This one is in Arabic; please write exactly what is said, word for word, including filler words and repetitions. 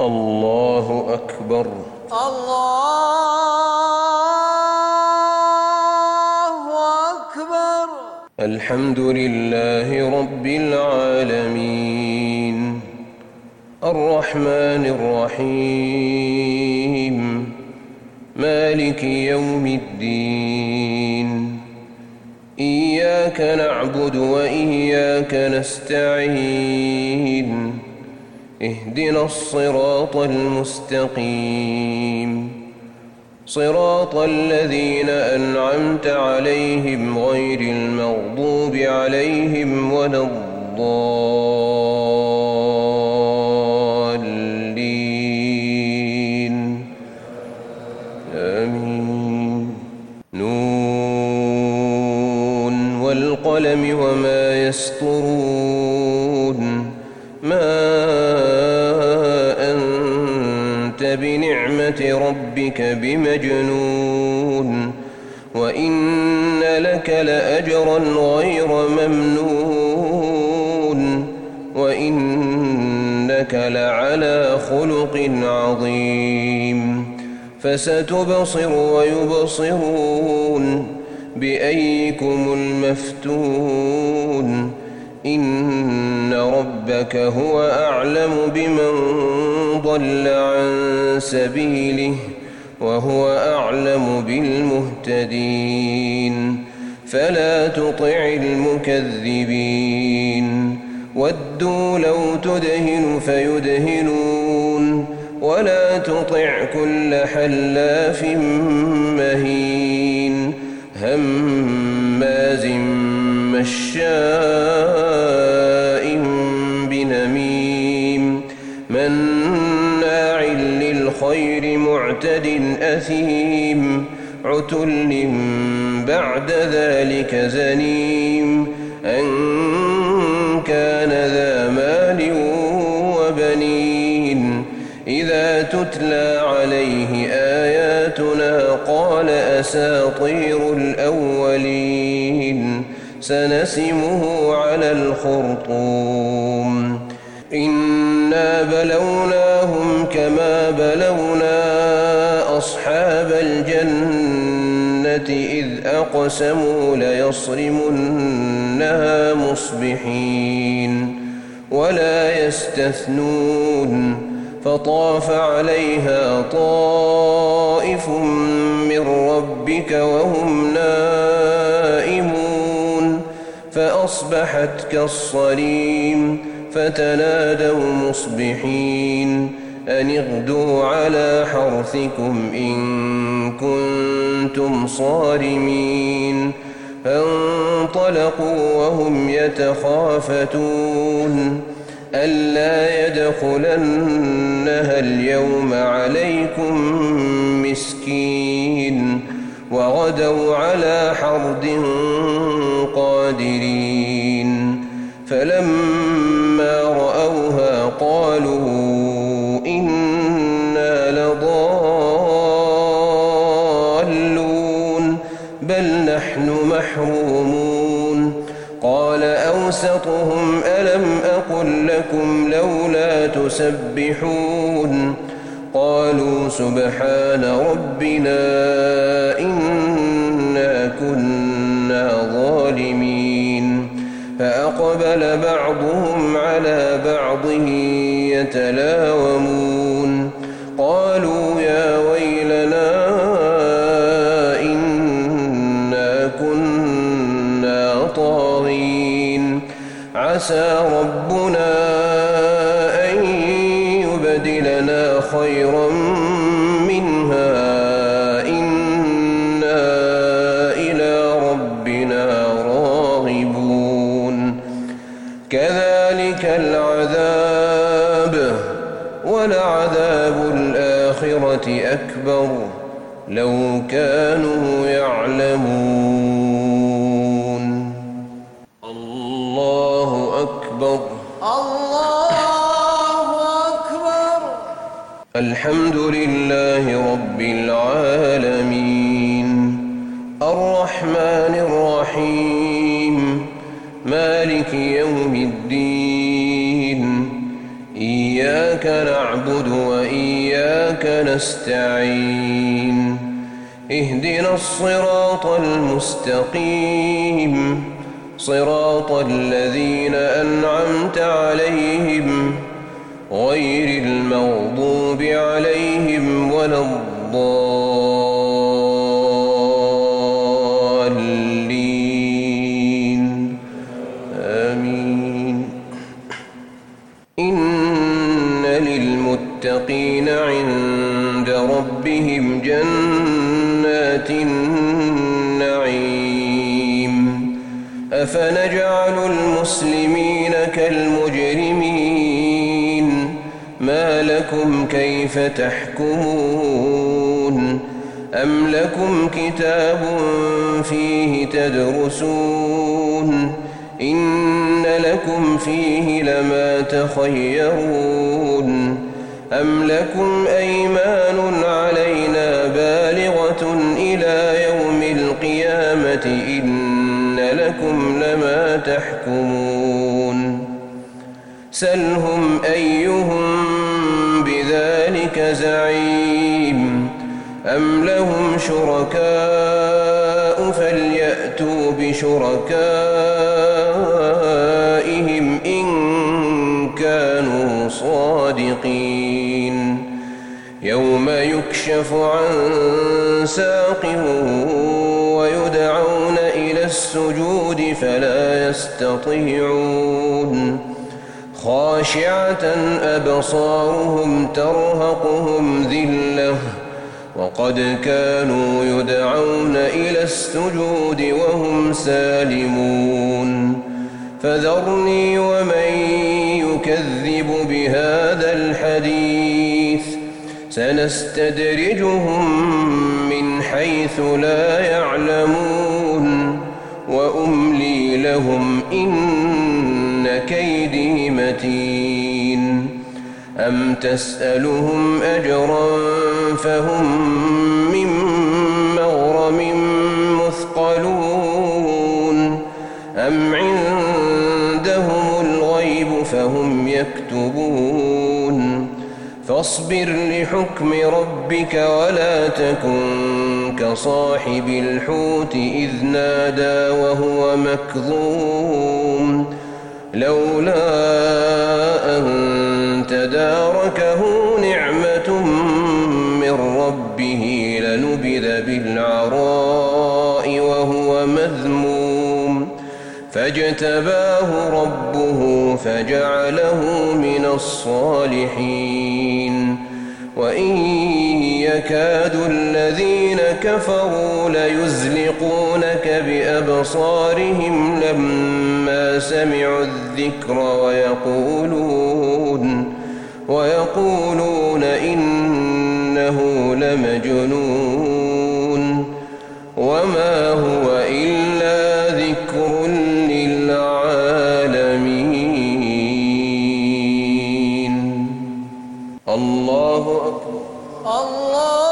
الله أكبر. الله أكبر. الحمد لله رب العالمين الرحمن الرحيم مالك يوم الدين إياك نعبد وإياك نستعين اهدنا الصراط المستقيم صراط الذين أنعمت عليهم غير المغضوب عليهم ولا الضالين آمين. نون والقلم وما يسطرون ما بنعمة ربك بمجنون وإن لك لأجرا غير ممنون وإنك لعلى خلق عظيم. فستبصر ويبصرون بأيكم المفتون إن ربك هو أعلم بمن ضل عن سبيله وهو أعلم بالمهتدين. فلا تطع المكذبين ودوا لو تدهن فيدهنون ولا تطع كل حلاف مهين هماز مشاء بنميم مناع للخير معتد أثيم عتل بعد ذلك زنيم أن كان ذا مال وبنين إذا تتلى عليه آياتنا قال أساطير الأولين سنسمه على الخرطوم إنا بلوناهم كما بلونا أصحاب الجنة إذ أقسموا ليصرمنها مصبحين ولا يستثنون فطاف عليها طائف من ربك وهم نائمون فأصبحت كالصريم فتنادوا مصبحين أن اغدوا على حرثكم إن كنتم صارمين فانطلقوا وهم يتخافتون ألا يدخلنها اليوم عليكم مسكين وغدوا على حرد قادرين فلما رأوها قالوا إنا لضالون بل نحن محرومون قال أوسطهم ألم أقل لكم لولا تسبحون قالوا سبحان ربنا إنا كنا ظالمين فأقبل بعضهم على بعض يتلاومون قالوا يا ويلنا إنا كنا طاغين عسى ربنا أن يبدلنا خيرا منها إنا إلى ربنا راغبون كذلك العذاب ولعذاب الآخرة أكبر لو كانوا يعلمون. الله أكبر. الله أكبر. الحمد لله رب العالمين الرحمن الرحيم مالك يوم الدين إياك نعبد وإياك نستعين اهدنا الصراط المستقيم صراط الذين أنعمت عليهم غير المغضوب عليهم ولا الضالين آمين. إن للمتقين عند ربهم جنات النعيم أفنجعل المسلمين كالمجرمين ما لكم كيف تحكمون أم لكم كتاب فيه تدرسون إن لكم فيه لما تخيرون أم لكم أيمان علينا بالغة إلى يوم القيامة إن لكم لما تحكمون سلهم أيهم بذلك زعيم أم لهم شركاء فليأتوا بشركائهم إن كانوا صادقين يوم يكشف عن ساق ويدعون إلى السجود فلا يستطيعون خاشعة أبصارهم ترهقهم ذلة وقد كانوا يدعون إلى السجود وهم سالمون فذرني ومن يكذب بهذا الحديث سنستدرجهم من حيث لا يعلمون وأملي لهم إن كيدي متين أم تسألهم أجرا فهم من مغرم مثقلون أم عندهم الغيب فهم يكتبون فاصبر لحكم ربك ولا تكن كصاحب الحوت إذ نادى وهو مكظوم لولا أن تداركه نعمة من ربه لنبذ بالعراء وهو مذموم فاجتباه ربه فجعله من الصالحين وإن يكاد الذين كفروا ليزلقونك بأبصارهم لما سمعوا الذكر ويقولون ويقولون إنه لمجنون وما هو إلا ذكر للعالمين. الله أكبر. الله